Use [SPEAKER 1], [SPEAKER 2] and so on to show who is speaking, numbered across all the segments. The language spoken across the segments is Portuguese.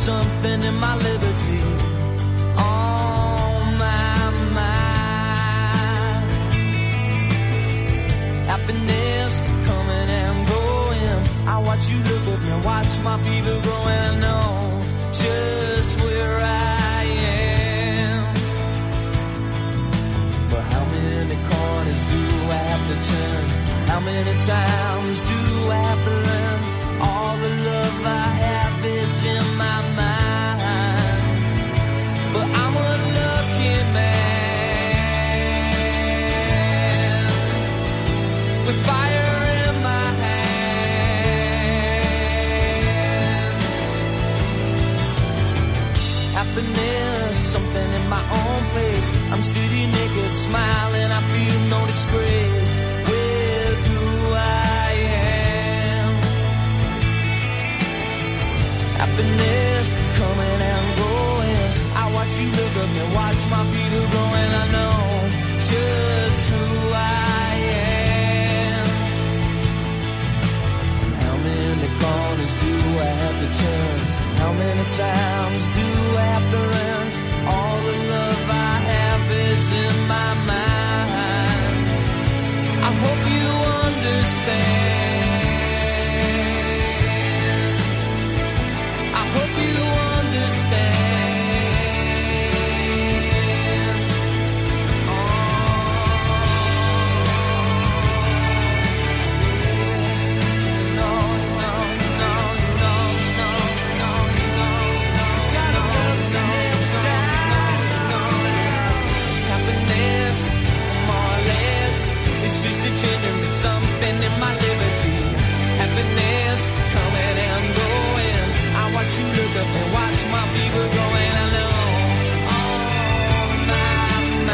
[SPEAKER 1] something in my liberty. On my mind. Happiness coming and going. I watch you look at me, watch my fever grow, and I know just where I am. But how many corners do I have to turn? How many times do I have to learn? All the love I have is in my mind. But I'm a lucky man with fire in my hands. Happiness, something in my own place. I'm steady naked, smiling, I feel no disgrace with who I am. Happiness coming and going. I watch you look at me, watch my feet are growing. I know just who I am. And how many corners do I have to turn? How many times do I have to run? All the love I have is in my mind. I hope you understand. I hope you understand. Oh, no, no, no, no, no, no, no. Gotta love me never die. Happiness, more or less, it's just a changing with something in my liberty. Happiness coming and going. I watch you look up and watch my fever going. I know. Oh, my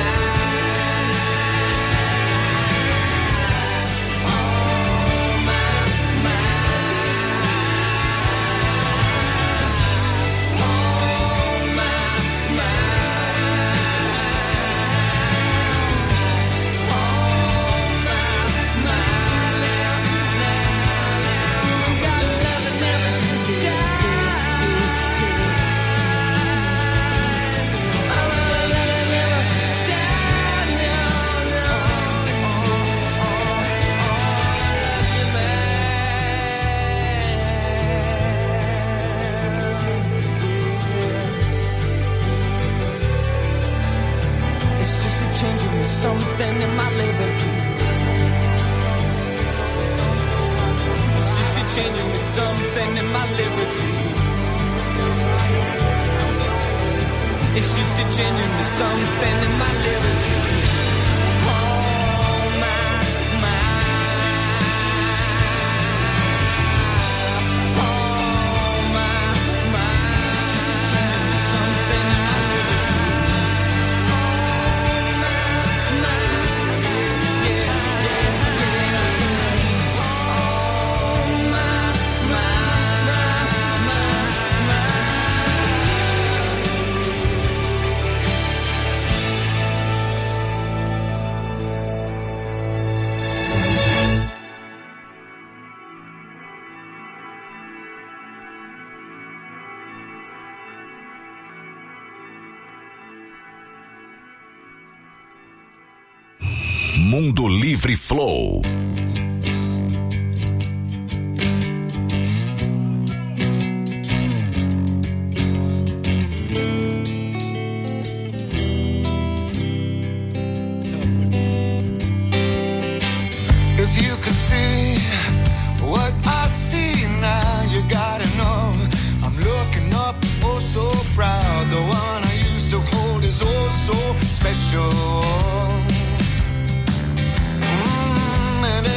[SPEAKER 1] mind. Oh, my mind. Oh, my mind. Oh, my mind. Gotta love it, never die. It's just a changing with something in my liberty. It's just a changing with something in my liberty. It's just a changing with something in my liberty. Oh, my mind. Oh, my mind. It's just a changing with something in my liberty. Oh, my mind. Yeah, yeah, yeah. Oh, my
[SPEAKER 2] Mundo Livre Flow.
[SPEAKER 3] If you could see what I see now, you gotta know I'm looking up, oh so proud. The one I used to hold is oh so special. And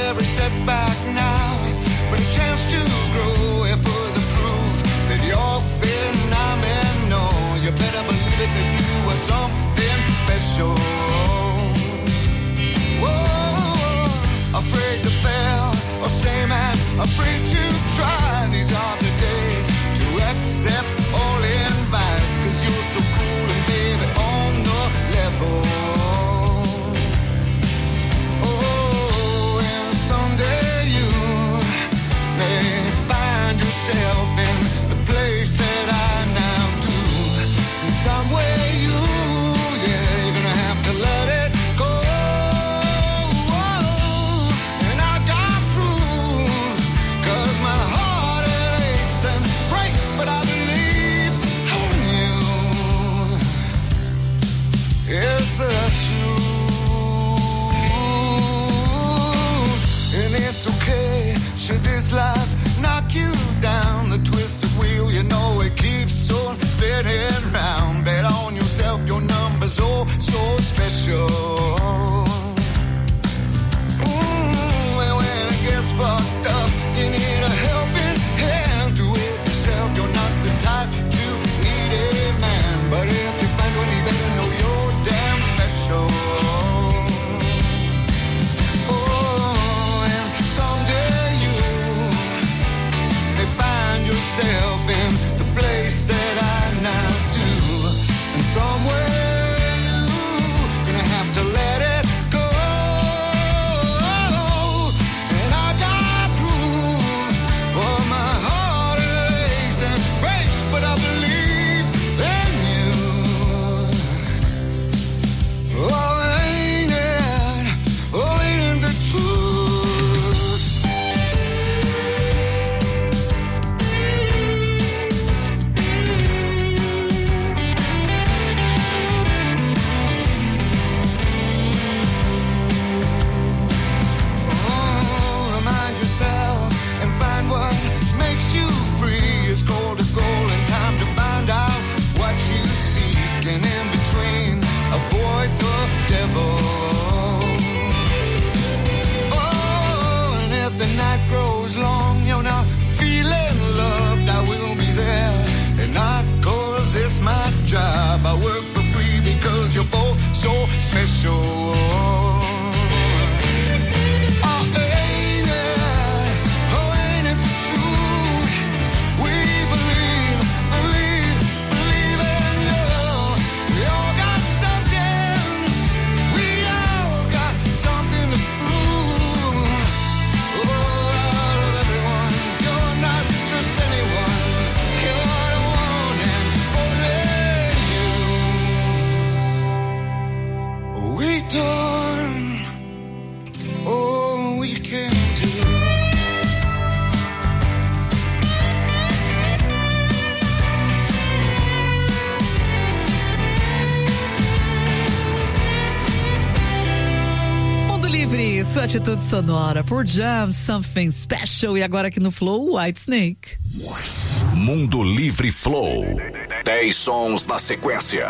[SPEAKER 4] Livre, sua atitude sonora por Jam, Something Special. E agora aqui no Flow, Whitesnake.
[SPEAKER 2] Mundo Livre Flow. 10 sons na sequência.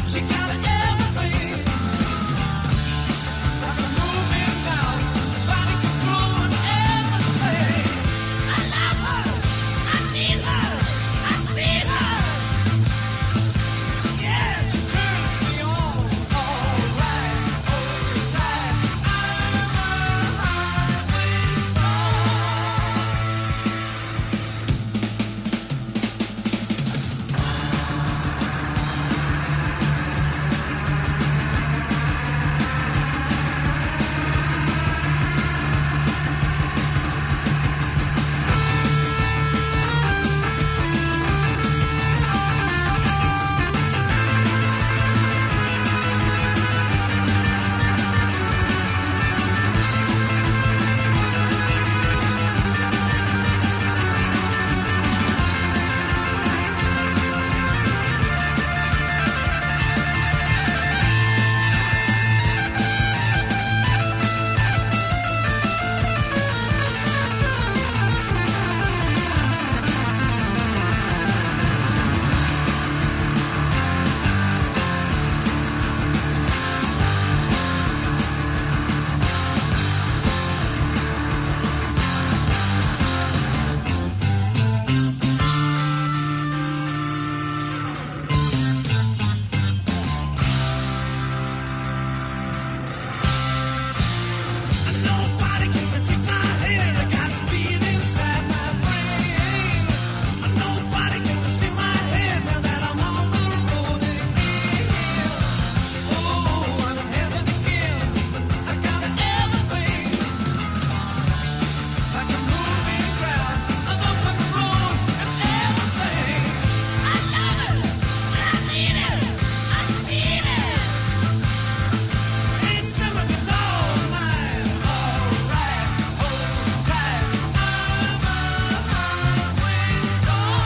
[SPEAKER 1] She got everything. Like a moving mouth, body control and everything. I love her, I need her, I see her. Yeah, she turns me on, all right, all the time. I'm a highway star. Nobody can take my hand. I got speed inside my brain. Nobody can steal my hand now that I'm on the road again. Oh, I'm heaven again. I got everything. Like a moving crowd, I'm up on the road and everything. I love it, I need it, I need it. It's something that's all mine, all right, all the time. I'm a highway star.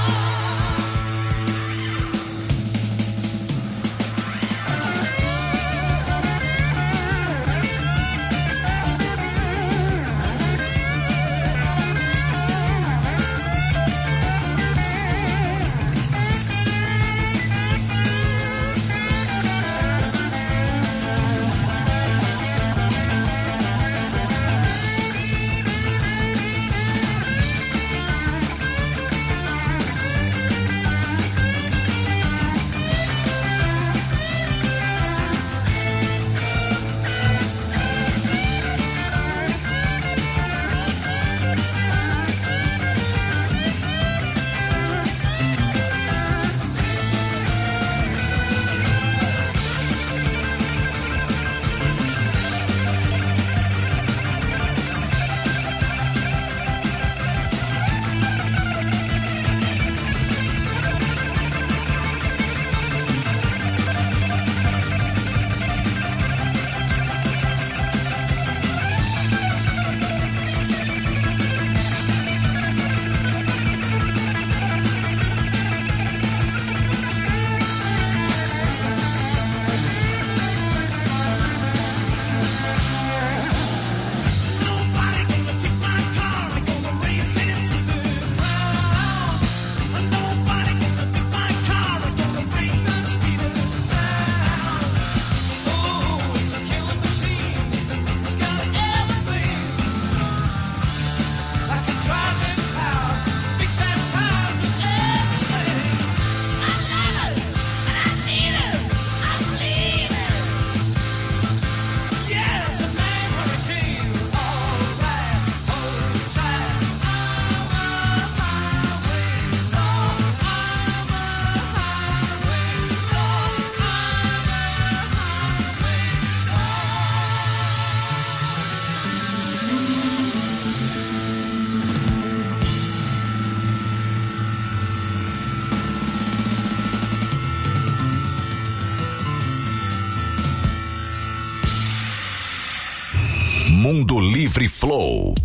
[SPEAKER 1] Nobody gonna take my car. I'm gonna race it to the ground. Nobody gonna beat my car. It's gonna bring the speed of the sound. Oh, it's a killing machine. It's got everything. Like a driving car, big fat tires and everything. I love it, and I need it, I believe it. Yeah, it's a man hurricane, all right, all the time. I'm a highway star. I'm a highway star. I'm a
[SPEAKER 2] Mundo Livre Flow.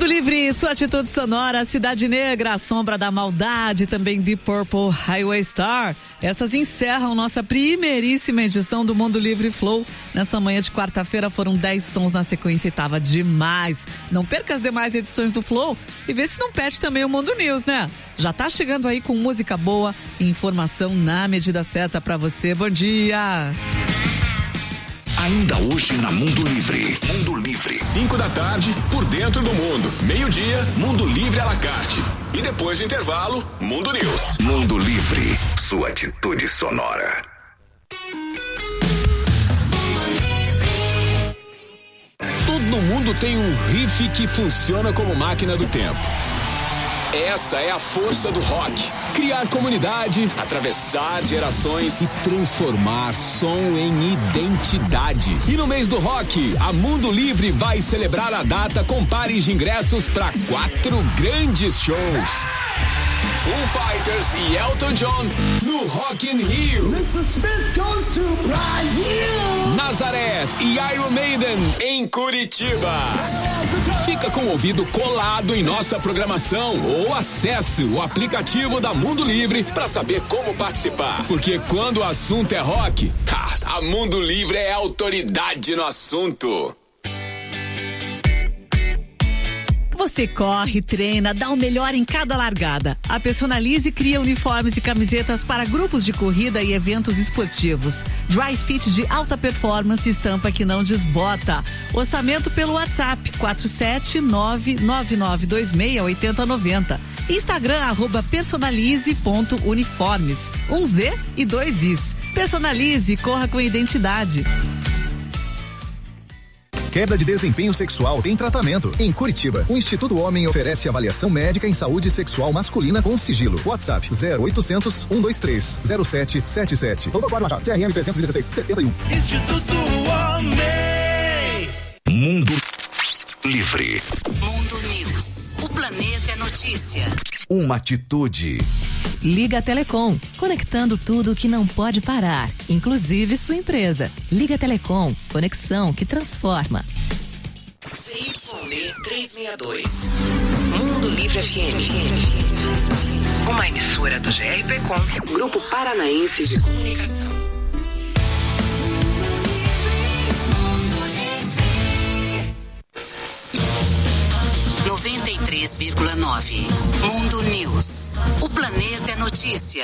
[SPEAKER 4] Livre, sua atitude sonora, Cidade Negra, A Sombra da Maldade, também Deep Purple, Highway Star. Essas encerram nossa primeiríssima edição do Mundo Livre Flow. Nessa manhã de quarta-feira foram 10 sons na sequência e tava demais. Não perca as demais edições do Flow e vê se não perde também o Mundo News, né? Já tá chegando aí com música boa e informação na medida certa pra você. Bom dia!
[SPEAKER 2] Ainda hoje na Mundo Livre. Mundo Livre.
[SPEAKER 5] 5 da tarde, por dentro do mundo. Meio-dia, Mundo Livre à la carte. E depois do intervalo, Mundo News.
[SPEAKER 2] Mundo Livre. Sua atitude sonora.
[SPEAKER 5] Todo mundo tem um riff que funciona como máquina do tempo. Essa é a força do rock. Criar comunidade, atravessar gerações e transformar som em identidade. E no mês do rock, a Mundo Livre vai celebrar a data com pares de ingressos para 4 grandes shows. Foo Fighters e Elton John no Rock in Rio.
[SPEAKER 6] Mr. Smith goes to Brazil.
[SPEAKER 5] Nazareth e Iron Maiden em Curitiba. Fica com o ouvido colado em nossa programação ou acesse o aplicativo da Mundo Livre para saber como participar. Porque quando o assunto é rock, a Mundo Livre é autoridade no assunto.
[SPEAKER 4] Você corre, treina, dá o melhor em cada largada. A Personalize cria uniformes e camisetas para grupos de corrida e eventos esportivos. Dry fit de alta performance, estampa que não desbota. Orçamento pelo WhatsApp 47999268090. Instagram @personalize.uniformes. 1 Z e 2 Is. Personalize, corra com identidade.
[SPEAKER 7] Queda de desempenho sexual tem tratamento. Em Curitiba, o Instituto Homem oferece avaliação médica em saúde sexual masculina com sigilo. WhatsApp 0800 123 0777.
[SPEAKER 6] Doutor Cláudio Machado, CRM 316 71.
[SPEAKER 1] Instituto Homem.
[SPEAKER 2] Mundo Livre.
[SPEAKER 8] Mundo News. O planeta é notícia.
[SPEAKER 2] Uma atitude.
[SPEAKER 9] Liga Telecom, conectando tudo que não pode parar, inclusive sua empresa. Liga Telecom, conexão que transforma.
[SPEAKER 8] CYB 362. Mundo Livre FM. Uma emissora do GRPcom, Grupo Paranaense de Comunicação. Mundo News. O planeta é notícia.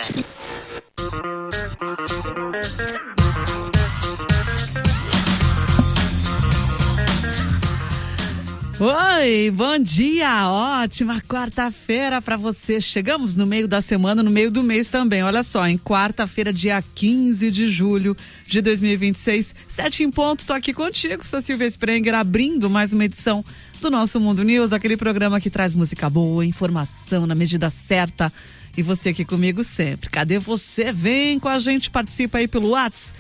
[SPEAKER 4] Oi, bom dia, ótima quarta-feira pra você. Chegamos no meio da semana, no meio do mês também. Olha só, em quarta-feira, dia 15 de julho de 2026, 7 em ponto, tô aqui contigo, sou Silvia Sprenger, abrindo mais uma edição do nosso Mundo News, aquele programa que traz música boa, informação na medida certa. E você aqui comigo sempre. Cadê você? Vem com a gente, participa aí pelo WhatsApp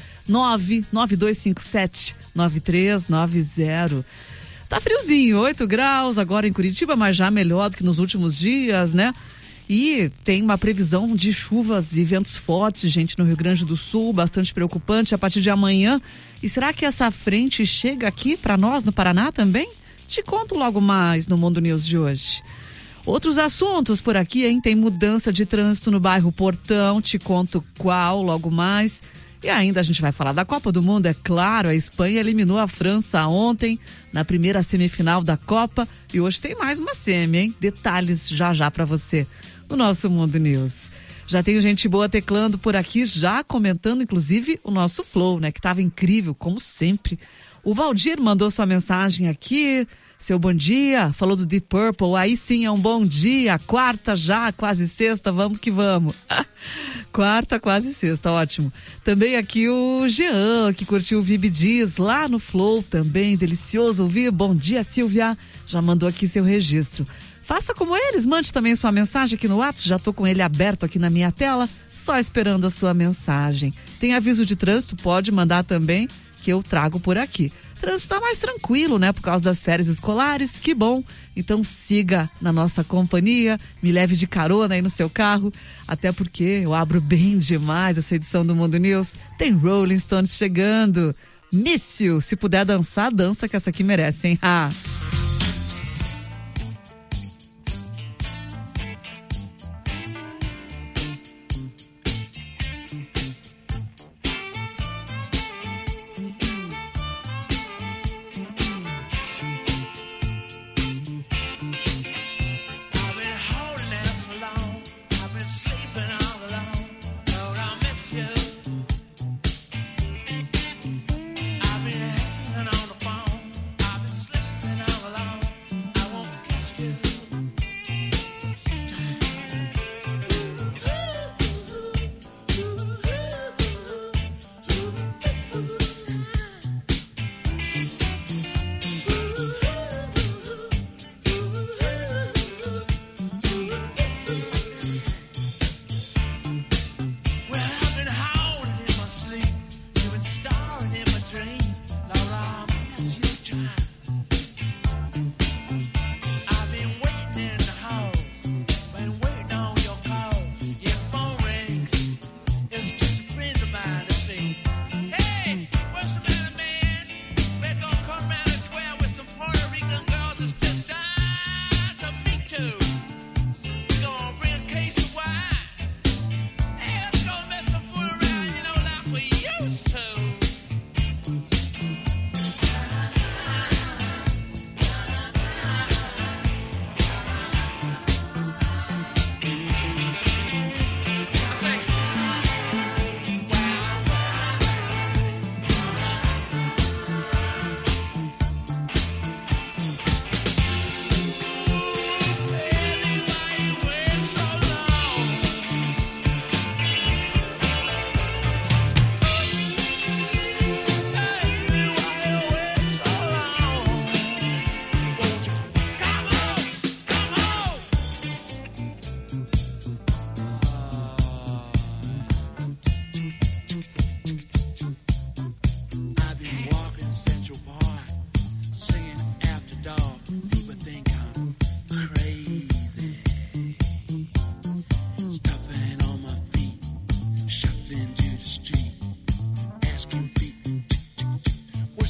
[SPEAKER 4] 99257-9390. Tá friozinho, 8 graus agora em Curitiba, mas já melhor do que nos últimos dias, né? E tem uma previsão de chuvas e ventos fortes, gente, no Rio Grande do Sul, bastante preocupante a partir de amanhã. E será que essa frente chega aqui para nós no Paraná também? Te conto logo mais no Mundo News de hoje. Outros assuntos por aqui, hein? Tem mudança de trânsito no bairro Portão, te conto qual logo mais. E ainda a gente vai falar da Copa do Mundo, é claro. A Espanha eliminou a França ontem na primeira semifinal da Copa. E hoje tem mais uma semi, hein? Detalhes já pra você no nosso Mundo News. Já tem gente boa teclando por aqui, já comentando inclusive o nosso Flow, né? Que tava incrível, como sempre. O Valdir mandou sua mensagem aqui, seu bom dia, falou do Deep Purple, aí sim é um bom dia, quarta já, quase sexta, vamos que vamos. Quarta, quase sexta, ótimo. Também aqui o Jean, que curtiu o Vibe Diz lá no Flow também, delicioso ouvir. Bom dia, Silvia, já mandou aqui seu registro. Faça como eles, mande também sua mensagem aqui no WhatsApp, já tô com ele aberto aqui na minha tela, só esperando a sua mensagem. Tem aviso de trânsito, pode mandar também, que eu trago por aqui. O trânsito tá mais tranquilo, né? Por causa das férias escolares, que bom. Então siga na nossa companhia, me leve de carona aí no seu carro, até porque eu abro bem demais essa edição do Mundo News. Tem Rolling Stones chegando. Miss You, se puder dançar, dança que essa aqui merece, hein? Ah.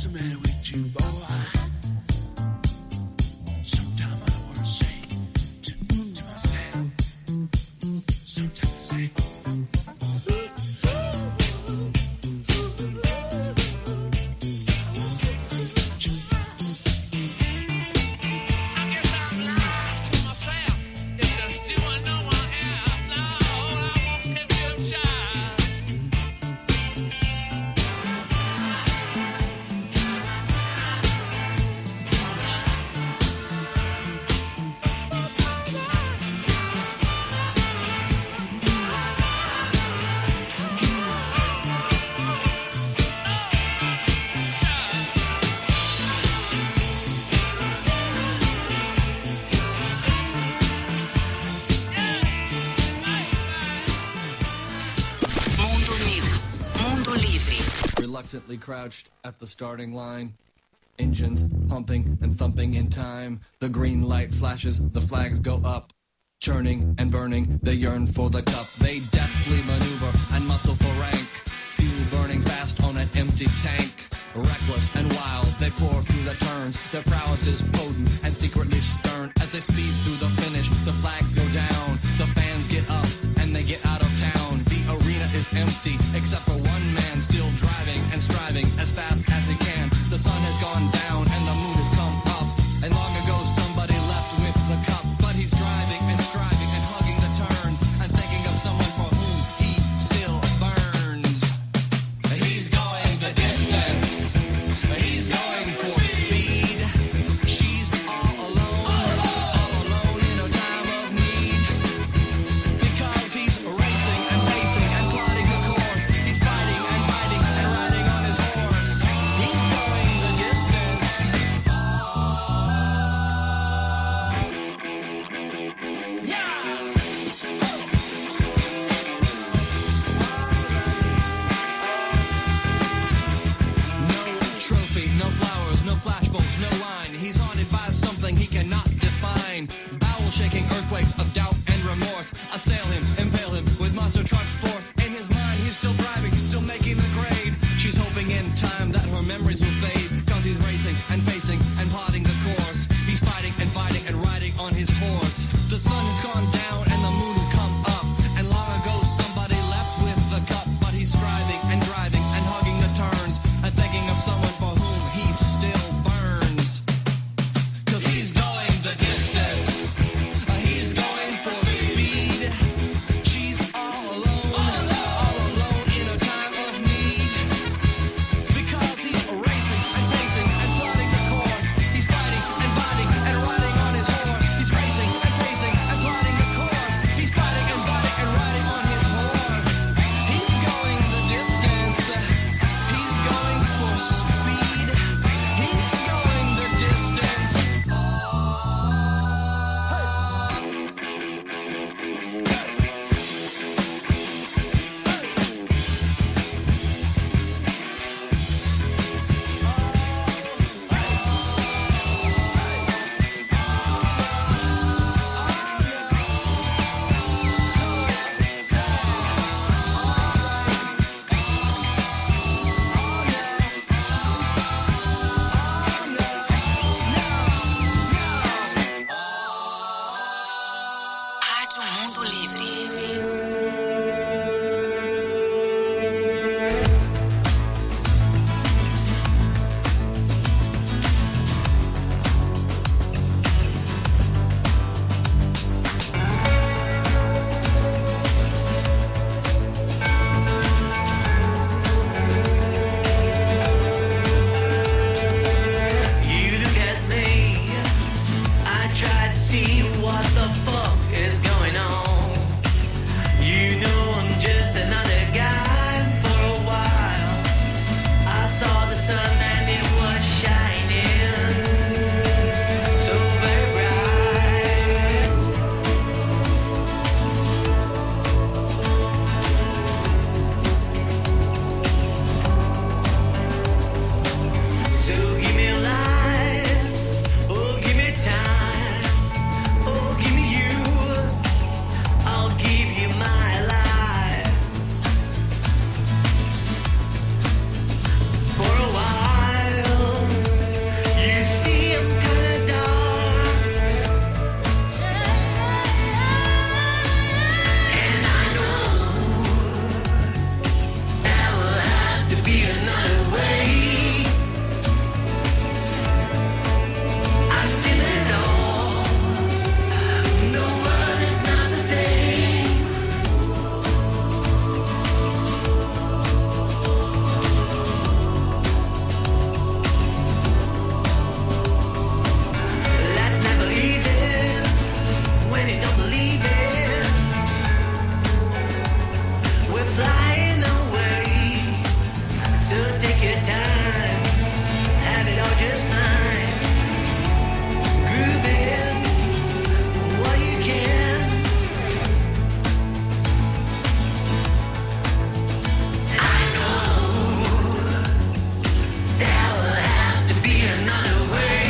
[SPEAKER 1] the matter with you, boy? Sometimes I want to say to myself. Sometimes I say.
[SPEAKER 10] Reluctantly crouched at the starting line. Engines pumping and thumping in time. The green light flashes, the flags go up. Churning and burning, they yearn for the cup. They deftly maneuver and muscle for rank. Fuel burning fast on an empty tank. Reckless and wild, they pour through the turns. Their prowess is potent and secretly stern. As they speed through the finish, the flags go down. The fans get up and they get out of town. The arena is empty, except for one man still driving and striving as fast as he can. The sun has gone down and the moon has come up. And long ago somebody left with the cup. But he's driving and striving and hugging the turns and thinking of someone for whom he still burns. He's going the distance. He's going for speed. She's all alone in a time of need. Because he's racing and pacing and plotting the course. He's fighting and fighting and riding on his horse. He's going the distance. No trophy, no flowers, no flashbulbs, no line. He's haunted by something he cannot define. Bowel-shaking earthquakes of doubt and remorse assail him, impale him with monster truck force. In his mind, he's still driving, still making the grade. She's hoping in time that her memories will fade. Cause he's racing and pacing and plotting the course. He's fighting and fighting and riding on his horse. The sun has gone down and the moon has come up. And long ago somebody left with the cup. But he's striving and driving and hugging the turns and thinking of someone for whom he still burns. Cause he's going the distance. He's going for speed.
[SPEAKER 1] just fine. Grooving what you can. I know there will have to be another way.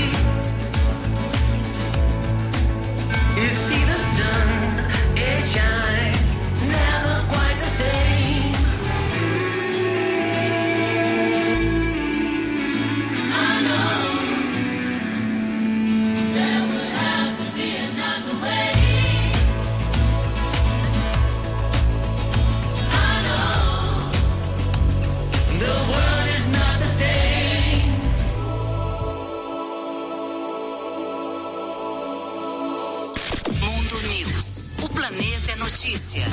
[SPEAKER 1] You see the sun, it shines, never quite the same. I know there will have to be another way. I know the world is not the same.
[SPEAKER 8] Mundo News. O planeta é notícia.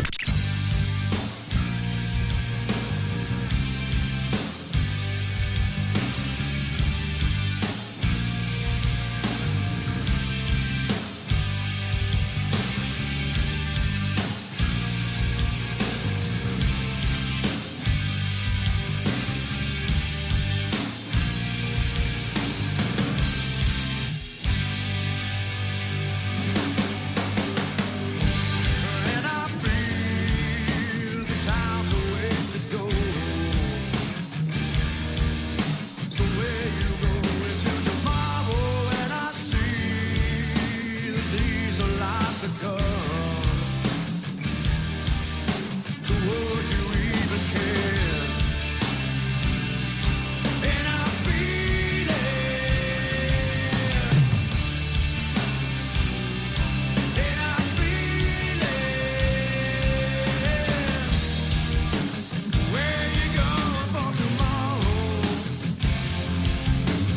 [SPEAKER 3] And I feel the time's a ways to go. So where you go into tomorrow, and I see that these are lies to come. So would you even care? And I feel it. And I feel it. Where you going for tomorrow?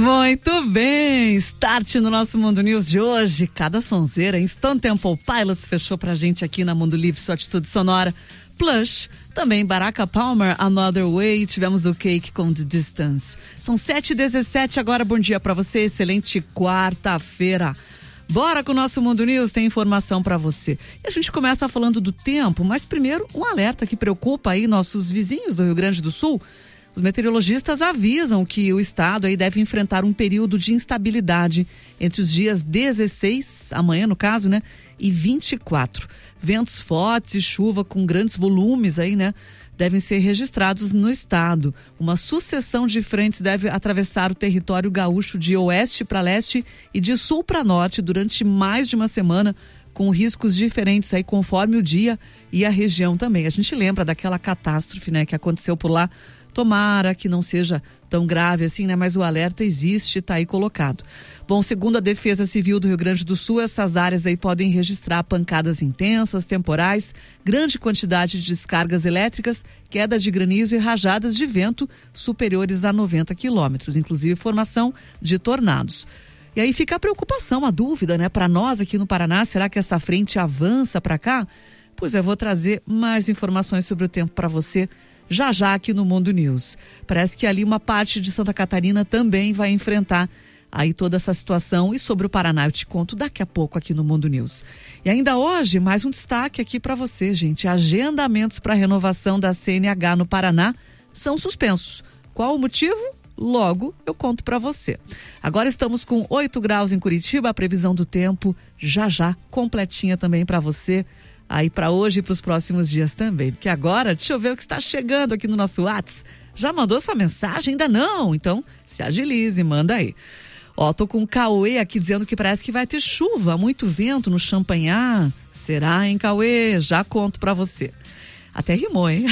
[SPEAKER 4] Muito bem, start no nosso Mundo News de hoje. Cada sonzeira, Stone Temple Pilots fechou pra gente aqui na Mundo Livre, sua atitude sonora. Plush, também Baraka Palmer, Another Way, tivemos o Cake com The Distance. São 7h17, agora bom dia pra você, excelente quarta-feira. Bora com o nosso Mundo News, tem informação pra você. E a gente começa falando do tempo, mas primeiro um alerta que preocupa aí nossos vizinhos do Rio Grande do Sul. Os meteorologistas avisam que o estado aí deve enfrentar um período de instabilidade entre os dias 16, amanhã no caso, né, e 24. Ventos fortes e chuva com grandes volumes aí, né, devem ser registrados no estado. Uma sucessão de frentes deve atravessar o território gaúcho de oeste para leste e de sul para norte durante mais de uma semana, com riscos diferentes aí conforme o dia e a região também. A gente lembra daquela catástrofe, né, que aconteceu por lá. Tomara que não seja tão grave assim, né? Mas o alerta existe, está aí colocado. Bom, segundo a Defesa Civil do Rio Grande do Sul, essas áreas aí podem registrar pancadas intensas, temporais, grande quantidade de descargas elétricas, queda de granizo e rajadas de vento superiores a 90 quilômetros, inclusive formação de tornados. E aí fica a preocupação, a dúvida, né? Para nós aqui no Paraná, será que essa frente avança para cá? Pois eu vou trazer mais informações sobre o tempo para você já aqui no Mundo News. Parece que ali uma parte de Santa Catarina também vai enfrentar aí toda essa situação, e sobre o Paraná eu te conto daqui a pouco aqui no Mundo News. E ainda hoje, mais um destaque aqui para você, gente. Agendamentos para renovação da CNH no Paraná são suspensos. Qual o motivo? Logo eu conto para você. Agora estamos com 8 graus em Curitiba, a previsão do tempo já completinha também para você. Aí para hoje e para os próximos dias também. Porque agora, deixa eu ver o que está chegando aqui no nosso WhatsApp. Já mandou sua mensagem? Ainda não? Então, se agilize, manda aí. Ó, tô com o Cauê aqui dizendo que parece que vai ter chuva, muito vento no Champanhar. Será, hein, Cauê? Já conto para você. Até rimou, hein?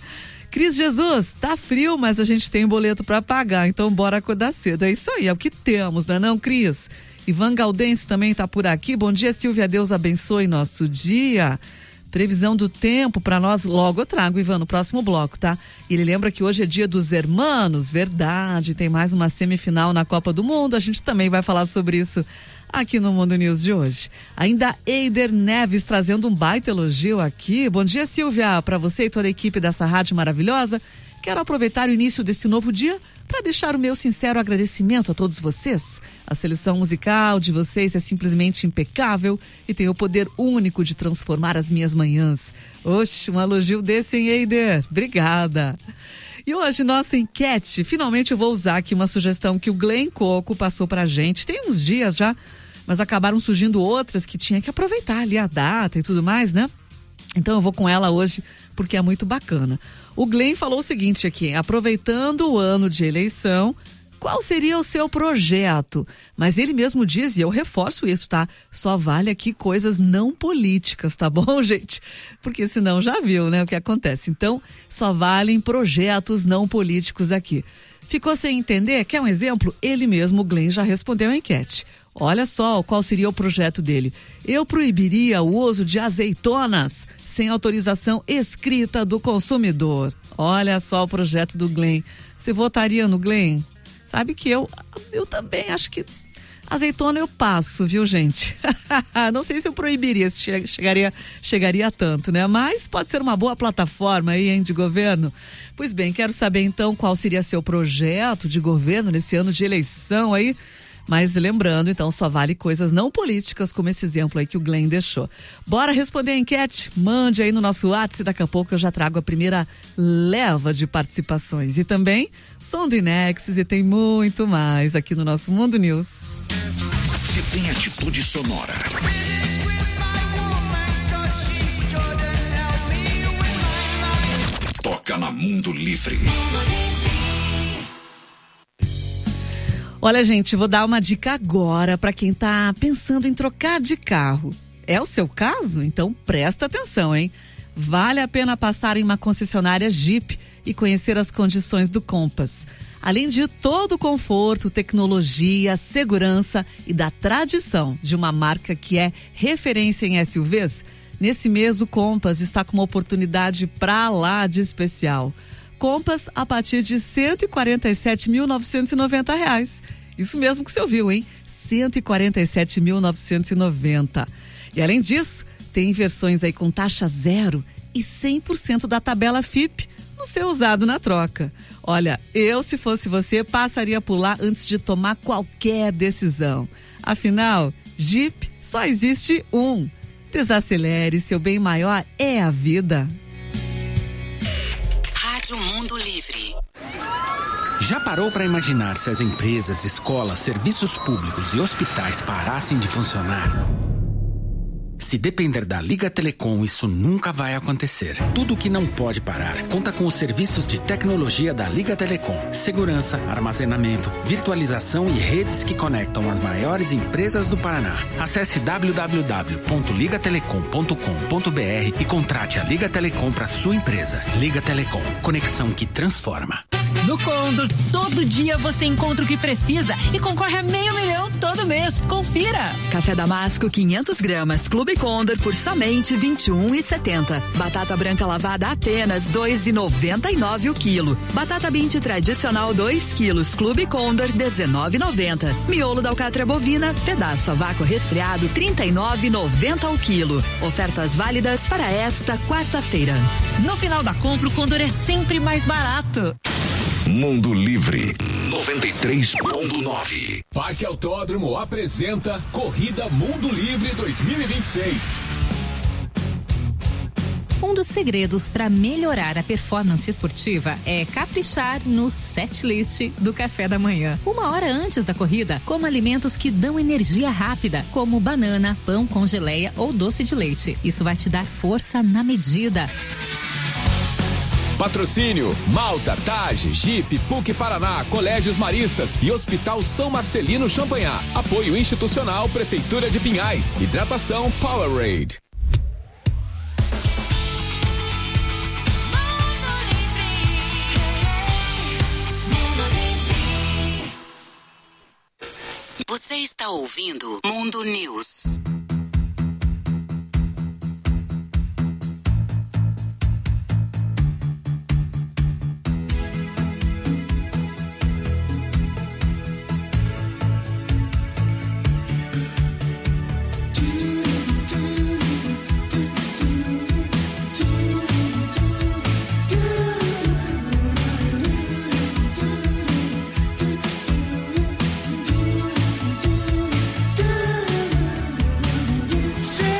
[SPEAKER 4] Cris Jesus, tá frio, mas a gente tem boleto para pagar, então bora acordar cedo. É isso aí, é o que temos, não é não, Cris? Ivan Gaudêncio também está por aqui. Bom dia, Silvia. Deus abençoe nosso dia. Previsão do tempo para nós, logo eu trago, Ivan, no próximo bloco, tá? E ele lembra que hoje é dia dos hermanos, verdade. Tem mais uma semifinal na Copa do Mundo. A gente também vai falar sobre isso aqui no Mundo News de hoje. Ainda Eider Neves trazendo um baita elogio aqui. Bom dia, Silvia, para você e toda a equipe dessa rádio maravilhosa. Quero aproveitar o início desse novo dia para deixar o meu sincero agradecimento a todos vocês. A seleção musical de vocês é simplesmente impecável e tem o poder único de transformar as minhas manhãs. Oxe, um elogio desse, hein, Eider? Obrigada. E hoje, nossa enquete, finalmente eu vou usar aqui uma sugestão que o Glenn Coco passou pra gente. Tem uns dias já, mas acabaram surgindo outras que tinha que aproveitar ali a data e tudo mais, né? Então eu vou com ela hoje porque é muito bacana. O Glenn falou o seguinte aqui: aproveitando o ano de eleição, qual seria o seu projeto? Mas ele mesmo diz, e eu reforço isso, tá? Só vale aqui coisas não políticas, tá bom, gente? Porque senão já viu, né, o que acontece. Então, só valem projetos não políticos aqui. Ficou sem entender? Quer um exemplo? Ele mesmo, o Glenn, já respondeu a enquete. Olha só qual seria o projeto dele. Eu proibiria o uso de azeitonas sem autorização escrita do consumidor. Olha só o projeto do Glenn. Você votaria no Glenn? Sabe que eu também acho que azeitona eu passo, viu, gente? Não sei se eu proibiria, se chegaria a tanto, né? Mas pode ser uma boa plataforma aí, hein, de governo. Pois bem, quero saber então qual seria seu projeto de governo nesse ano de eleição aí. Mas lembrando, então, só vale coisas não políticas, como esse exemplo aí que o Glenn deixou. Bora responder a enquete? Mande aí no nosso WhatsApp, daqui a pouco eu já trago a primeira leva de participações. E também som do Inexis e tem muito mais aqui no nosso Mundo News.
[SPEAKER 2] Se tem atitude sonora. Toca na Mundo Livre.
[SPEAKER 4] Olha, gente, vou dar uma dica agora para quem tá pensando em trocar de carro. É o seu caso? Então presta atenção, hein? Vale a pena passar em uma concessionária Jeep e conhecer as condições do Compass. Além de todo o conforto, tecnologia, segurança e da tradição de uma marca que é referência em SUVs, nesse mês o Compass está com uma oportunidade pra lá de especial. Compass a partir de R$ 147.990. Isso mesmo que você ouviu, hein? 147.990. E além disso, tem versões aí com taxa zero e 100% da tabela FIP no seu usado na troca. Olha, eu, se fosse você, passaria por lá antes de tomar qualquer decisão. Afinal, Jeep só existe um. Desacelere, seu bem maior é a vida.
[SPEAKER 8] Rádio Mundo Livre.
[SPEAKER 11] Já parou para imaginar se as empresas, escolas, serviços públicos e hospitais parassem de funcionar? Se depender da Liga Telecom, isso nunca vai acontecer. Tudo que não pode parar conta com os serviços de tecnologia da Liga Telecom. Segurança, armazenamento, virtualização e redes que conectam as maiores empresas do Paraná. Acesse www.ligatelecom.com.br e contrate a Liga Telecom para sua empresa. Liga Telecom, conexão que transforma.
[SPEAKER 12] No Condor, todo dia você encontra o que precisa e concorre a R$500 mil todo mês. Confira!
[SPEAKER 13] Café Damasco 500 gramas, Clube Condor por somente R$ 21,70. Batata branca lavada apenas R$ 2,99 o quilo. Batata Binte tradicional 2 quilos, Clube Condor R$ 19,90. Miolo da alcatra bovina, pedaço a vácuo resfriado R$ 39,90 o quilo. Ofertas válidas para esta quarta-feira.
[SPEAKER 12] No final da compra, o Condor é sempre mais barato.
[SPEAKER 2] Mundo Livre 93.9.
[SPEAKER 5] Parque Autódromo apresenta Corrida Mundo Livre 2026.
[SPEAKER 9] Um dos segredos para melhorar a performance esportiva é caprichar no set list do café da manhã. 1 hora antes da corrida, coma alimentos que dão energia rápida, como banana, pão com geleia ou doce de leite. Isso vai te dar força na medida.
[SPEAKER 5] Patrocínio: Malta, Tage, Jeep, PUC Paraná, Colégios Maristas e Hospital São Marcelino Champagnat. Apoio institucional Prefeitura de Pinhais. Hidratação Powerade.
[SPEAKER 8] Você está ouvindo Mundo News.
[SPEAKER 1] Say